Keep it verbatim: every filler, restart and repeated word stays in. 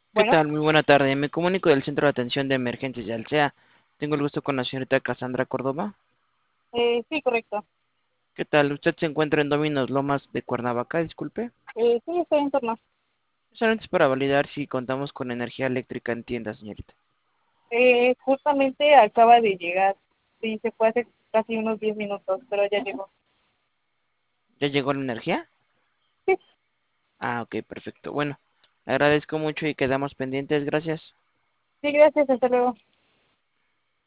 ¿Qué Bueno, tal? Muy buena tarde. Me comunico del Centro de Atención de Emergencias de Alsea. Tengo el gusto con la señorita Cassandra Córdoba. eh, sí, correcto. ¿Qué tal? Usted se encuentra en Dominos Lomas de Cuernavaca, disculpe. Eh, sí, estoy en turno. Solamente es para validar si contamos con energía eléctrica en tienda, señorita. Eh, justamente acaba de llegar. Sí, se fue hace casi unos diez minutos, pero ya llegó. ¿Ya llegó la energía? Sí, Ah, ok, perfecto. Bueno, le agradezco mucho y quedamos pendientes. Gracias. sí, gracias, hasta luego.